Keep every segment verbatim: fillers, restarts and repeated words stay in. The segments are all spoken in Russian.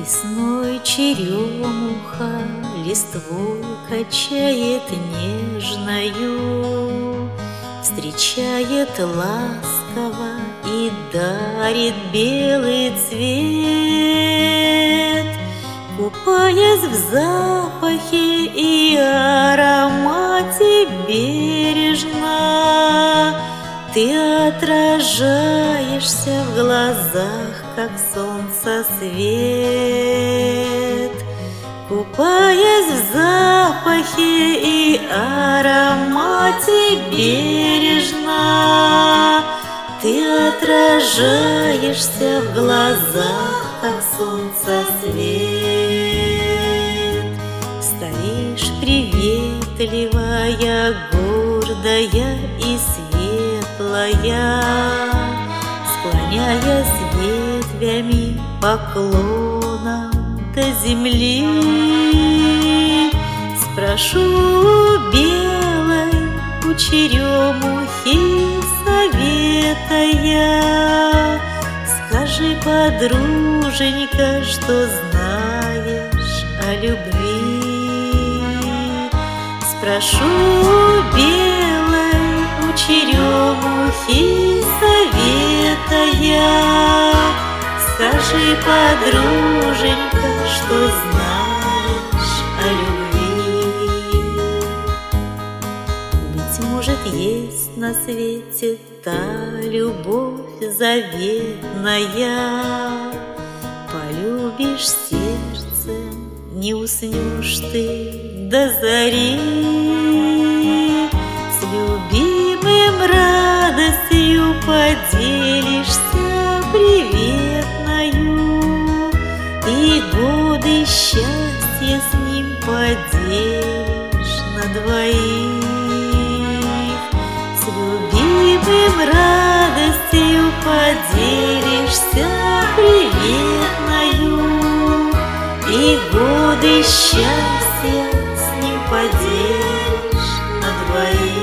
Весной черемуха листвой качает нежною, встречает ласково и дарит белый цвет. Купаясь в запахе и аромате бережно, ты отражаешься в глазах, как солнце свет. Купаясь в запахе и аромате бережно, ты отражаешься в глазах, как солнце свет. Стоишь приветливая, гордая и светлая, склоняясь ветвями поклоном до земли. Спрошу белой у черемухи совета я: скажи, подруженька, что знаешь о любви. Спрошу белой у черемухи совета я: скажи, подруженька, что знаешь о любви. Быть может, есть на свете та любовь заветная, полюбишь сердцем, не уснешь ты до зари. С любимым радостью поделишься приветною, и годы счастья с ним поделишь на двоих. С любимым радостью поделишься приветною, и годы счастья с ним поделишь на двоих.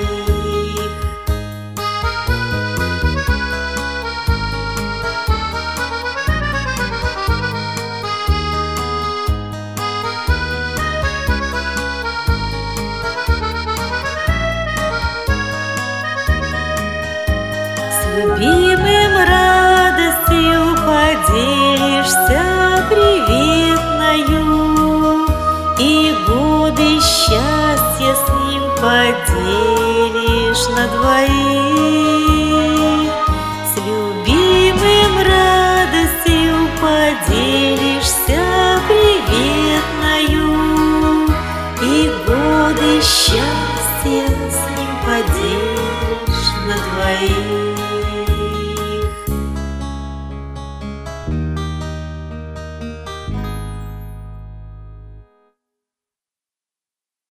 С любимым радостью поделишься приветною, и годы счастья с ним поделишь на двоих. С любимым радостью поделишься приветною, и годы счастья с ним поделишь на двоих.